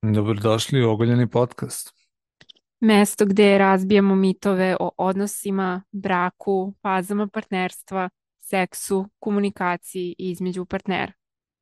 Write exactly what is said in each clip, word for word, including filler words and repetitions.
Dobrodošli u Ogoljeni podcast. Mesto gde razbijamo mitove o odnosima, braku, fazama partnerstva, seksu, komunikaciji i između partnera.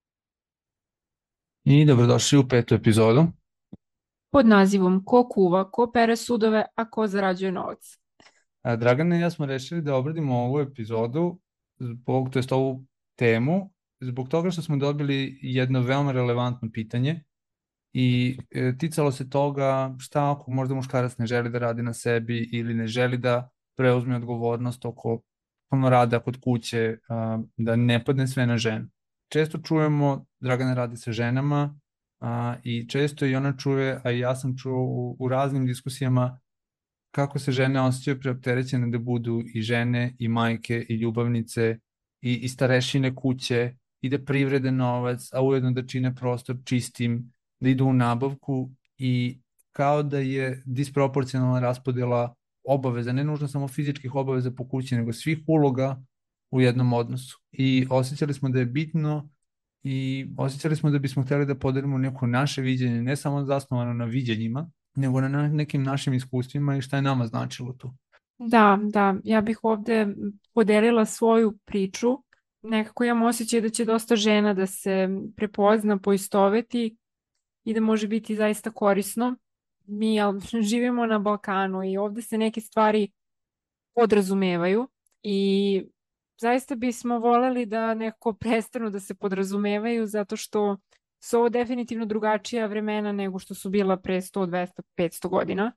I dobrodošli u petu epizodu. Pod nazivom Ko kuva, ko pere sudove, a ko zarađuje novac. A, Dragana i ja smo rešili da obradimo ovu epizodu, zbog, to jest ovu temu, zbog toga što smo dobili jedno veoma relevantno pitanje i e, ticalo se toga šta ako možda muškarac ne želi da radi na sebi ili ne želi da preuzme odgovornost oko ono rada kod kuće, a, da ne padne sve na ženu. Često čujemo Dragana radi sa ženama, a, i često i ona čuje, a i ja sam čuo u, u raznim diskusijama kako se žene osjećaju preopterećene da budu i žene, i majke, i ljubavnice, i, i starešine kuće, i da privrede novac, a ujedno da čine prostor čistim, da idu u nabavku i kao da je disproporcionalna raspodela obaveza, ne nužno samo fizičkih obaveza po kući, nego svih uloga u jednom odnosu. I osjećali smo da je bitno i osjećali smo da bismo hteli da podelimo neko naše viđenje, ne samo zasnovano na viđenjima, nego na nekim našim iskustvima i šta je nama značilo tu. Da, da, ja bih ovde podelila svoju priču. Nekako imam osjećaj da će dosta žena da se prepozna, poistoveti i da može biti zaista korisno. Mi jel, živimo na Balkanu i ovde se neke stvari podrazumevaju i zaista bismo voleli da nekako prestanu da se podrazumevaju zato što su ovo definitivno drugačija vremena nego što su bila pre sto, dvesta, petsto godina.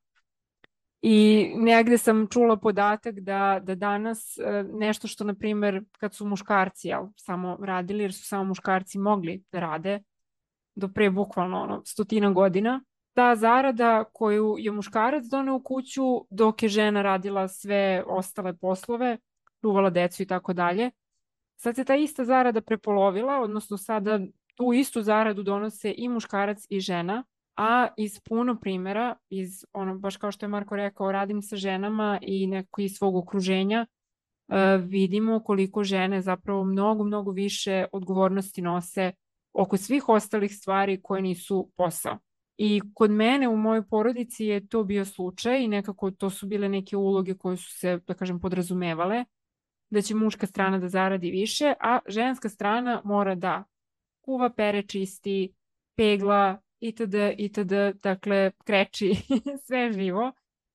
I negde sam čula podatak da, da danas e, nešto što, na primer, kad su muškarci jel, samo radili, jer su samo muškarci mogli da rade do pre bukvalno ono, stotina godina, ta zarada koju je muškarac doneo u kuću dok je žena radila sve ostale poslove, čuvala decu i tako dalje. Sad se ta ista zarada prepolovila, odnosno sada tu istu zaradu donose i muškarac i žena, a iz puno primjera, iz ono, baš kao što je Marko rekao, radim sa ženama i neko iz svog okruženja, e, vidimo koliko žene zapravo mnogo, mnogo više odgovornosti nose oko svih ostalih stvari koje nisu posao. I kod mene u mojoj porodici je to bio slučaj i nekako to su bile neke uloge koje su se, da kažem, podrazumevale da će muška strana da zaradi više, a ženska strana mora da kuva, pere, čisti, pegla, itd., itd., dakle, kreči sve živo.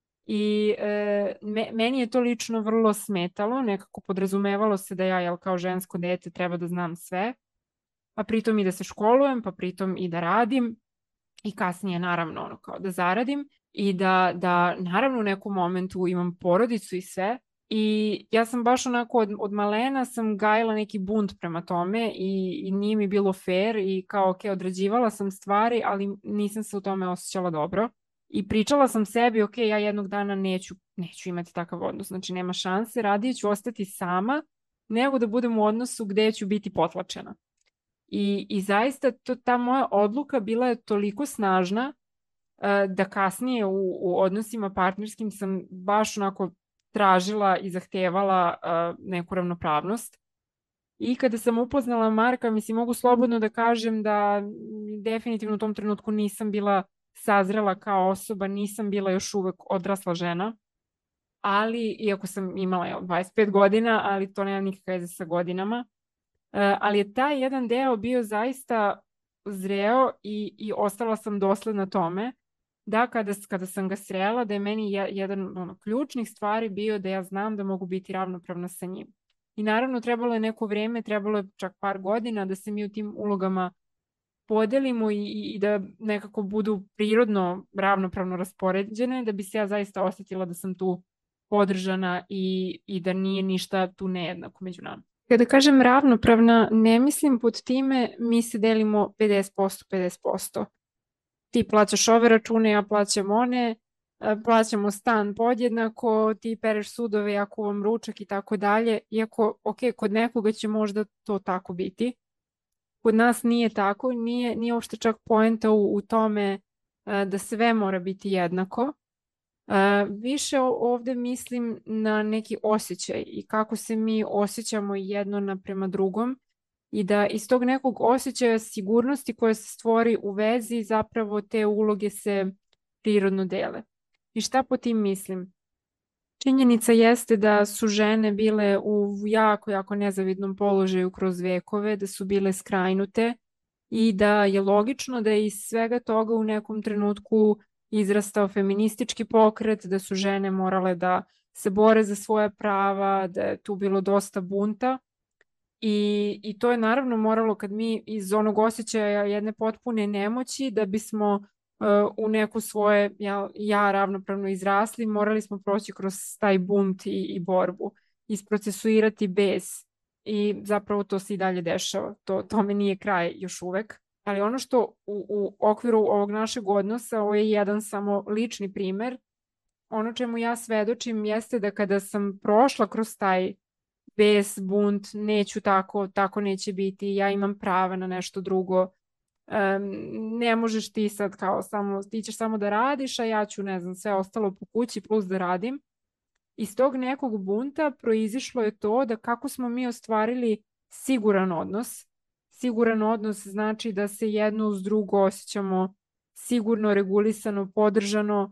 I e, me, meni je to lično vrlo smetalo, nekako podrazumevalo se da ja, jel, kao žensko dete treba da znam sve, pa pritom i da se školujem, pa pritom i da radim i kasnije naravno ono kao da zaradim i da, da naravno u nekom momentu imam porodicu i sve. I ja sam baš onako od, od malena sam gajila neki bunt prema tome i, i nije mi bilo fair i kao ok, odrađivala sam stvari, ali nisam se u tome osjećala dobro. I pričala sam sebi, ok, ja jednog dana neću, neću imati takav odnos, znači nema šanse, radije ću ostati sama nego da budem u odnosu gde ću biti potlačena. I, i zaista to, ta moja odluka bila je toliko snažna uh, da kasnije u, u odnosima partnerskim sam baš onako tražila i zahtevala uh, neku ravnopravnost. I kada sam upoznala Marka, mislim, mogu slobodno da kažem da definitivno u tom trenutku nisam bila sazrela kao osoba, nisam bila još uvek odrasla žena, ali, iako sam imala jel, dvadeset pet godina, ali to nema nikakve veze sa godinama, uh, ali je taj jedan deo bio zaista zreo i, i ostala sam dosledna tome da kada, kada sam ga srela, da je meni jedan ono, ključnih stvari bio da ja znam da mogu biti ravnopravna sa njim. I naravno trebalo je neko vrijeme, trebalo je čak par godina da se mi u tim ulogama podelimo i, i da nekako budu prirodno ravnopravno raspoređene, da bi se ja zaista osjetila da sam tu podržana i, i da nije ništa tu nejednako među nama. Kada kažem ravnopravna, ne mislim pod time mi se delimo pedeset posto pedeset posto. Ti plaćaš ove račune, ja plaćam one, plaćamo stan podjednako, ti pereš sudove, ja kuvam ručak i tako dalje. Iako, ok, kod nekoga će možda to tako biti. Kod nas nije tako, nije, nije uopšte čak poenta u, u tome da sve mora biti jednako. Više ovde mislim na neki osjećaj i kako se mi osjećamo jedno naprema drugom i da iz tog nekog osjećaja sigurnosti koja se stvori u vezi zapravo te uloge se prirodno dele. I šta po tim mislim? Činjenica jeste da su žene bile u jako, jako nezavidnom položaju kroz vekove, da su bile skrajnute i da je logično da je iz svega toga u nekom trenutku izrastao feministički pokret, da su žene morale da se bore za svoja prava, da je tu bilo dosta bunta. I, i to je naravno moralo kad mi iz onog osjećaja jedne potpune nemoći da bismo uh, u neku svoje ja, ja ravnopravno izrasli, morali smo proći kroz taj bunt i, i borbu, isprocesuirati bes i zapravo to se i dalje dešava. To, tome nije kraj još uvek. Ali ono što u, u okviru ovog našeg odnosa, ovo je jedan samo lični primer, ono čemu ja svedočim jeste da kada sam prošla kroz taj bes, bunt, neću tako, tako neće biti, ja imam prava na nešto drugo, um, ne možeš ti sad kao samo, ti ćeš samo da radiš, a ja ću, ne znam, sve ostalo po kući plus da radim. Iz tog nekog bunta proizišlo je to da kako smo mi ostvarili siguran odnos. Siguran odnos znači da se jedno uz drugo osjećamo sigurno, regulisano, podržano,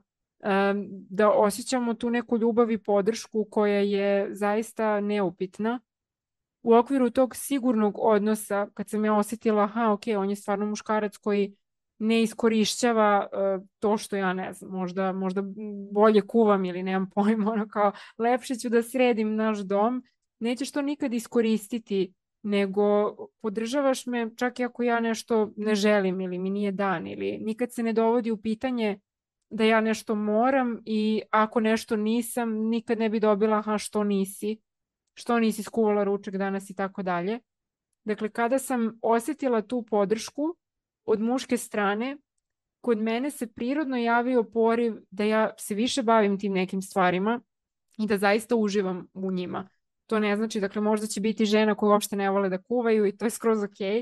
da osjećamo tu neku ljubav i podršku koja je zaista neupitna. U okviru tog sigurnog odnosa, kad sam ja osjetila, aha, ok, on je stvarno muškarac koji ne iskorišćava uh, to što ja ne znam, možda, možda bolje kuvam ili nemam pojma, ono kao lepše ću da sredim naš dom, nećeš to nikad iskoristiti, nego podržavaš me čak i ako ja nešto ne želim ili mi nije dan, ili nikad se ne dovodi u pitanje da ja nešto moram i ako nešto nisam, nikad ne bi dobila, aha, što nisi, što nisi skuvala ručak danas i tako dalje. Dakle, kada sam osjetila tu podršku od muške strane, kod mene se prirodno javio poriv da ja se više bavim tim nekim stvarima i da zaista uživam u njima. To ne znači, dakle, možda će biti žena koja uopšte ne vole da kuvaju i to je skroz ok, uh,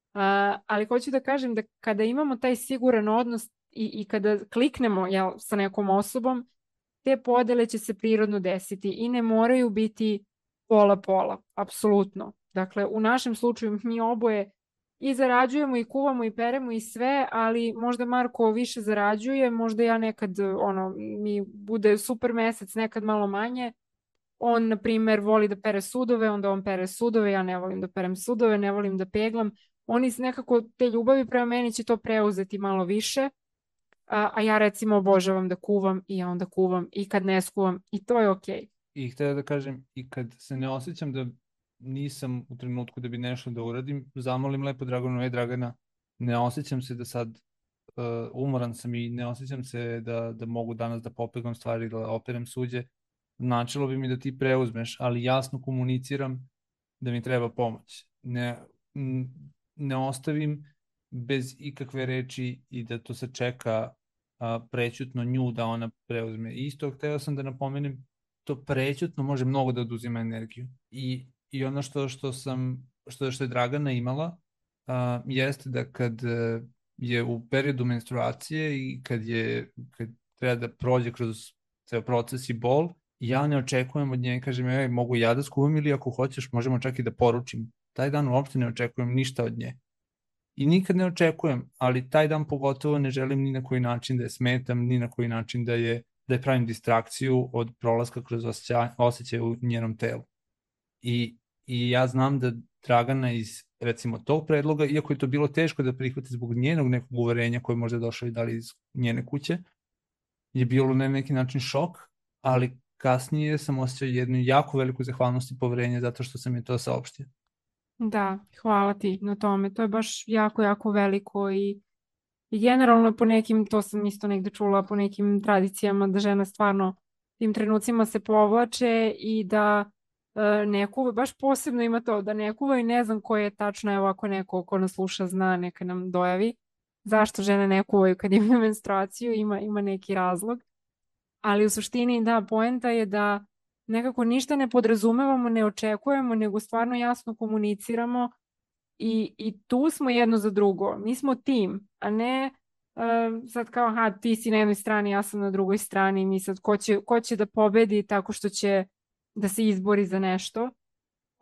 ali hoću da kažem da kada imamo taj siguran odnos i, i kada kliknemo jel, sa nekom osobom, te podele će se prirodno desiti i ne moraju biti pola-pola, apsolutno. Dakle, u našem slučaju mi oboje i zarađujemo i kuvamo i peremo i sve, ali možda Marko više zarađuje, možda ja nekad, ono, mi bude super mesec, nekad malo manje. On, na primer, voli da pere sudove, onda on pere sudove, ja ne volim da perem sudove, ne volim da peglam. Oni nekako te ljubavi prema meni će to preuzeti malo više, a, a ja recimo obožavam da kuvam i ja onda kuvam i kad ne skuvam i to je okej. Okay. I htio da kažem, i kad se ne osjećam da nisam u trenutku da bi nešto da uradim, zamolim lepo Draganu, ej Dragana, ne osjećam se da sad uh, umoran sam i ne osjećam se da, da mogu danas da popegam stvari, da operem suđe, značilo bi mi da ti preuzmeš, ali jasno komuniciram da mi treba pomoć. Ne, ne ostavim bez ikakve reči i da to se čeka a, prećutno nju da ona preuzme. I isto hteo sam da napomenem, to prećutno može mnogo da oduzima energiju. I, i ono što, što sam, što, što je Dragana imala, a, jeste da kad je u periodu menstruacije i kad je kad treba da prođe kroz ceo proces i bol, ja ne očekujem od nje, kažem, ej, mogu ja da skuvam ili ako hoćeš možemo čak i da poručim. Taj dan uopšte ne očekujem ništa od nje. I nikad ne očekujem, ali taj dan pogotovo ne želim ni na koji način da je smetam, ni na koji način da je, da je pravim distrakciju od prolaska kroz osjećaj, osjećaj u njenom telu. I, I ja znam da Dragana iz, recimo, tog predloga, iako je to bilo teško da prihvati zbog njenog nekog uverenja koje možda došlo i dali iz njene kuće, je bilo na neki način šok, ali kasnije sam osjećao jednu jako veliku zahvalnost i poverenje zato što sam je to saopštio. Da, hvala ti na tome. To je baš jako, jako veliko i, i generalno po nekim, to sam isto negde čula, po nekim tradicijama da žena stvarno tim trenucima se povlače i da e, ne kuva, baš posebno ima to, da ne kuva i ne znam ko je tačno, evo ako neko ko nas sluša zna, neka nam dojavi zašto žene ne kuvaju kad imaju menstruaciju, ima, ima neki razlog. Ali u suštini, da, poenta je da nekako ništa ne podrazumevamo, ne očekujemo, nego stvarno jasno komuniciramo i, i tu smo jedno za drugo. Mi smo tim, a ne uh, sad kao, aha, ti si na jednoj strani, ja sam na drugoj strani, mi sad ko će, ko će da pobedi tako što će da se izbori za nešto.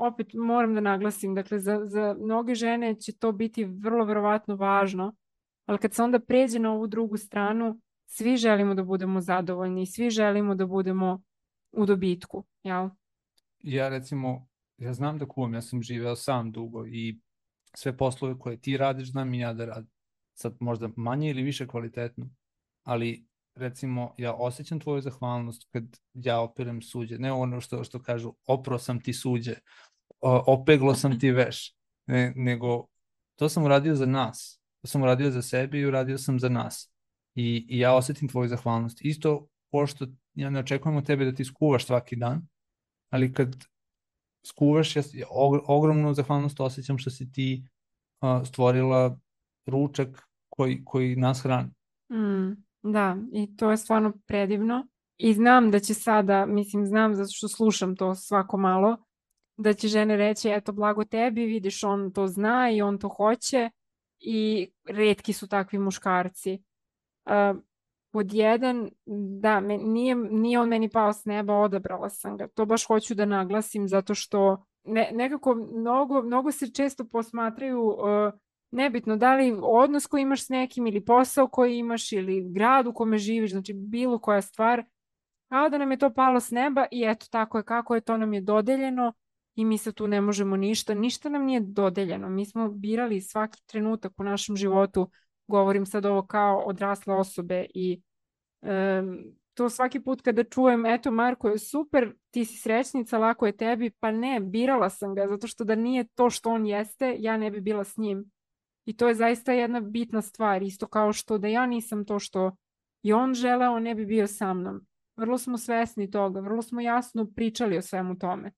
opet moram da naglasim, dakle za, za mnoge žene će to biti vrlo verovatno važno, ali kad se onda pređe na ovu drugu stranu, svi želimo da budemo zadovoljni, svi želimo da budemo u dobitku, jel? Ja recimo, ja znam da kuvam, ja sam živeo sam dugo i sve poslove koje ti radiš znam i ja da radim. Sad možda manje ili više kvalitetno, ali recimo ja osjećam tvoju zahvalnost kad ja operem suđe, ne ono što, što kažu opro sam ti suđe, opeglo sam ti veš, ne, nego to sam uradio za nas, to sam uradio za sebe i uradio sam za nas. I, i ja osjetim tvoju zahvalnost. Isto pošto ja ne očekujem od tebe da ti skuvaš svaki dan, ali kad skuvaš, ja ogromnu zahvalnost osjećam što si ti uh, stvorila ručak koji, koji nas hrani. Mm, da, i to je stvarno predivno. I znam da će sada, mislim, znam zato što slušam to svako malo, da će žene reći, eto, blago tebi, vidiš, on to zna i on to hoće i retki su takvi muškarci. Uh, pod jedan, da, me, nije, nije on meni pao s neba, odabrala sam ga. To baš hoću da naglasim zato što ne, nekako mnogo, mnogo se često posmatraju uh, nebitno da li odnos koji imaš s nekim ili posao koji imaš ili grad u kome živiš, znači bilo koja stvar, kao da nam je to palo s neba i eto tako je kako je, to nam je dodeljeno i mi se tu ne možemo ništa, ništa nam nije dodeljeno, mi smo birali svaki trenutak u našem životu, govorim sad ovo kao odrasle osobe i um, to svaki put kada čujem, eto Marko je super, ti si srećnica, lako je tebi, pa ne, birala sam ga zato što da nije to što on jeste, ja ne bi bila s njim. I to je zaista jedna bitna stvar, isto kao što da ja nisam to što je on želeo, ne bi bio sa mnom. Vrlo smo svesni toga, vrlo smo jasno pričali o svemu tome.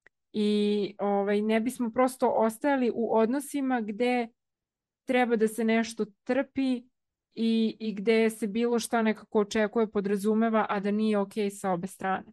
I ovaj, ne bismo prosto ostajali u odnosima gde treba da se nešto trpi i, i gde se bilo šta nekako očekuje, podrazumeva, a da nije okej sa obe strane.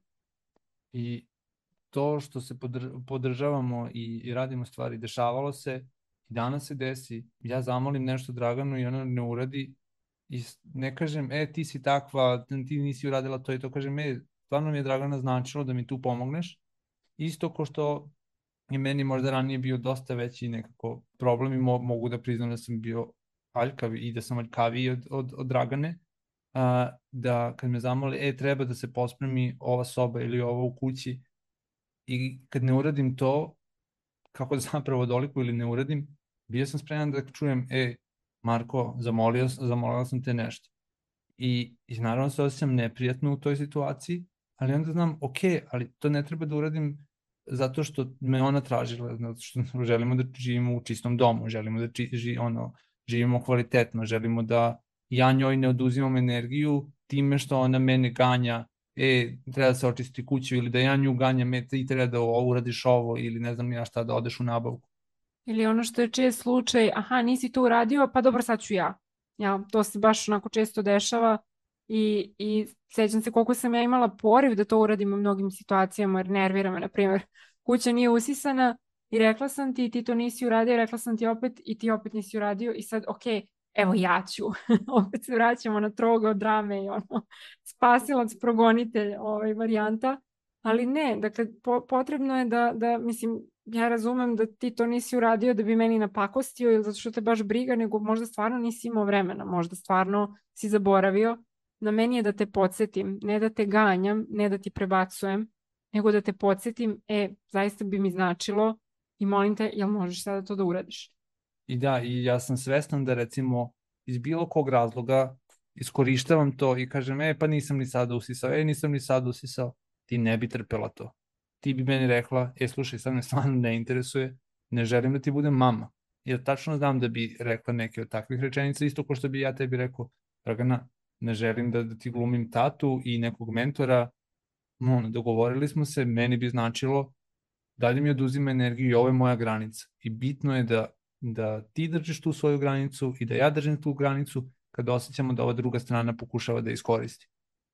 I to što se podržavamo i, i radimo stvari, dešavalo se, i danas se desi, ja zamolim nešto Draganu i ona ne uradi i ne kažem, e, ti si takva, ti nisi uradila to i to, kažem, e, stvarno mi je Dragana značilo da mi tu pomogneš, isto ko što je meni možda ranije bio dosta veći nekako problem i mo mogu da priznam da sam bio aljkav i da sam aljkaviji od, od, od Dragane, a, da kad me zamoli, e, treba da se pospremi ova soba ili ovo u kući i kad ne uradim to, kako da zapravo doliku ili ne uradim, bio sam spreman da čujem, e, Marko, zamolio, zamolio sam te nešto. I, i naravno se osjećam neprijatno u toj situaciji, ali onda znam, ok, ali to ne treba da uradim zato što me ona tražila, zato što želimo da živimo u čistom domu, želimo da či, ži, ono, živimo kvalitetno, želimo da ja njoj ne oduzimam energiju time što ona mene ganja, e, treba da se očisti kuću, ili da ja nju ganjam, e, ti treba da uradiš ovo, ili ne znam ja šta, da odeš u nabavku. Ili ono što je čest slučaj, aha, nisi to uradio, pa dobro, sad ću ja. Ja, to se baš onako često dešava i, i sećam se koliko sam ja imala poriv da to uradim u mnogim situacijama, jer nervira me, na primjer, kuća nije usisana i rekla sam ti, ti to nisi uradio, rekla sam ti opet i ti opet nisi uradio i sad, ok, evo ja ću. Opet se vraćamo na trogo drame i ono, spasilac, progonitelj, ovaj, varijanta. Ali ne, dakle, po, potrebno je da, da, mislim, ja razumem da ti to nisi uradio da bi meni napakostio ili zato što te baš briga, nego možda stvarno nisi imao vremena, možda stvarno si zaboravio. Na meni je da te podsjetim, ne da te ganjam, ne da ti prebacujem, nego da te podsjetim, e, zaista bi mi značilo i molim te, jel možeš sada to da uradiš? I da, i ja sam svestan da recimo iz bilo kog razloga iskorištavam to i kažem, e, pa nisam ni sada usisao, e, nisam ni sada usisao, ti ne bi trpela to. Ti bi meni rekla, e, slušaj, sad me stvarno ne interesuje, ne želim da ti budem mama. Jer tačno znam da bi rekla neke od takvih rečenica, isto ko što bi ja tebi rekao, Dragana, ne želim da, da ti glumim tatu i nekog mentora, no, dogovorili smo se, meni bi značilo, dalje mi oduzima energiju i ovo je moja granica. I bitno je da, da ti držiš tu svoju granicu i da ja držim tu granicu kada osjećamo da ova druga strana pokušava da iskoristi.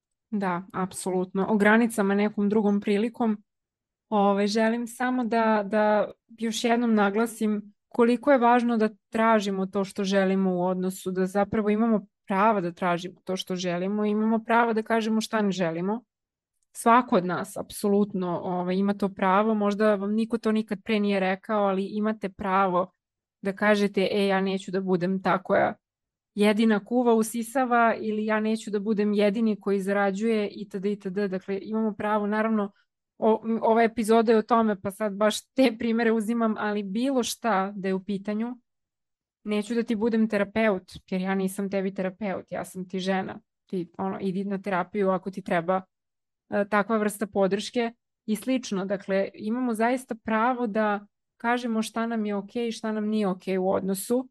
Da, apsolutno. O granicama nekom drugom prilikom. Ove, želim samo da, da još jednom naglasim koliko je važno da tražimo to što želimo u odnosu, da zapravo imamo prava da tražimo to što želimo, imamo prava da kažemo šta ne želimo. svako od nas apsolutno ovaj, ima to pravo, možda vam niko to nikad pre nije rekao, ali imate pravo da kažete, e, ja neću da budem ta koja jedina kuva usisava ili ja neću da budem jedini koji zarađuje itd. itd. Dakle, imamo pravo, naravno, o, ova epizoda je o tome, pa sad baš te primere uzimam, ali bilo šta da je u pitanju, neću da ti budem terapeut, jer ja nisam tebi terapeut, ja sam ti žena. Ti, ono, idi na terapiju ako ti treba e, takva vrsta podrške i slično. Dakle, imamo zaista pravo da kažemo šta nam je okej i šta nam nije okej u odnosu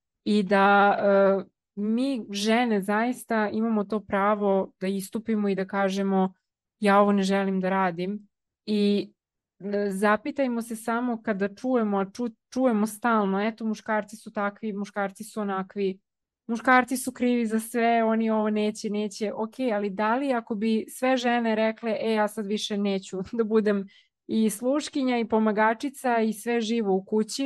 i da e, mi žene zaista imamo to pravo da istupimo i da kažemo ja ovo ne želim da radim i e, zapitajmo se samo kada čujemo, a ču, čujemo stalno, eto muškarci su takvi, muškarci su onakvi, muškarci su krivi za sve, oni ovo neće, neće, ok, ali da li ako bi sve žene rekle, e ja sad više neću da budem i sluškinja i pomagačica i sve živo u kući,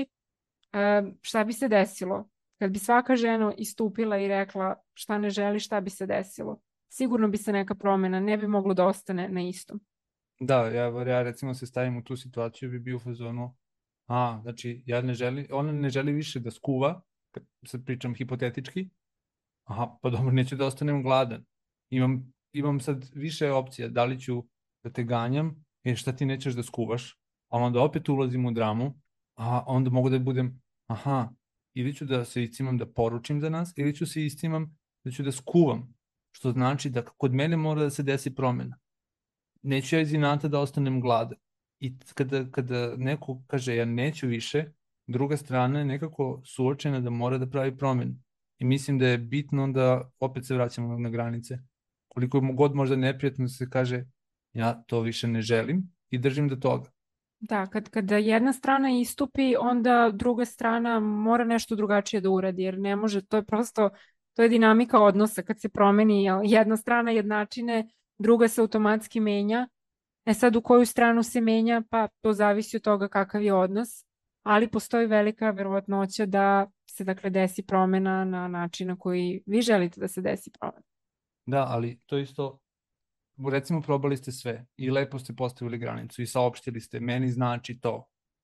e, šta bi se desilo? Kad bi svaka žena istupila i rekla šta ne želi, šta bi se desilo? Sigurno bi se neka promjena, ne bi moglo da ostane na istom. Da, ja, ja recimo se stavim u tu situaciju, bi bio u fazonu, a, znači, ja ne želi, ona ne želi više da skuva, kad sad pričam hipotetički, aha, pa dobro, neću da ostanem gladan. Imam, imam sad više opcija, da li ću da te ganjam, jer šta ti nećeš da skuvaš, a onda opet ulazim u dramu, a onda mogu da budem, aha, ili ću da se iscimam da poručim za nas, ili ću se iscimam da ću da skuvam, što znači da kod mene mora da se desi promena. Neću ja iz inata da ostanem gladan. I kada, kada neko kaže ja neću više, druga strana je nekako suočena da mora da pravi promenu. I mislim da je bitno da opet se vraćamo na granice. Koliko je god možda neprijatno da se kaže ja to više ne želim i držim do toga. Da, kad, kada jedna strana istupi, onda druga strana mora nešto drugačije da uradi, jer ne može, to je prosto, to je dinamika odnosa, kad se promeni jel, jedna strana jednačine, druga se automatski menja. E sad u koju stranu se menja, pa to zavisi od toga kakav je odnos, ali postoji velika verovatnoća da se dakle desi promena na način na koji vi želite da se desi promena. Da, ali to isto, recimo probali ste sve i lepo ste postavili granicu i saopštili ste, meni znači to.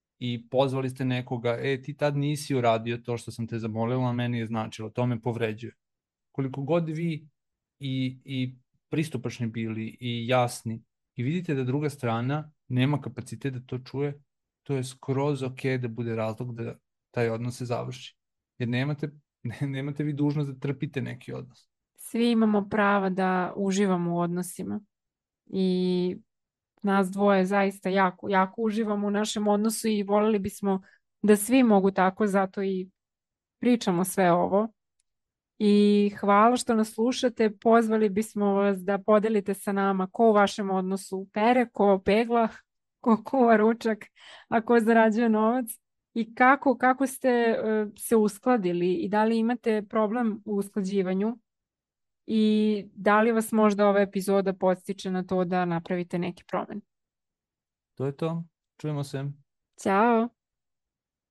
I pozvali ste nekoga, e, ti tad nisi uradio to što sam te zamolila, a meni je značilo, to me povređuje. Koliko god vi i, i pristupačni bili i jasni i vidite da druga strana nema kapacitet da to čuje, to je skroz ok da bude razlog da taj odnos se završi. Jer nemate, nemate vi dužnost da trpite neki odnos. Svi imamo prava da uživamo u odnosima i nas dvoje zaista jako, jako uživamo u našem odnosu i voljeli bismo da svi mogu tako, zato i pričamo sve ovo. I hvala što nas slušate, pozvali bismo vas da podelite sa nama ko u vašem odnosu pere, ko pegla, ko kuva ručak, a ko zarađuje novac i kako, kako ste uh, se uskladili i da li imate problem u usklađivanju i da li vas možda ova epizoda podstiče na to da napravite neki promen. To je to. Čujemo se. Ćao!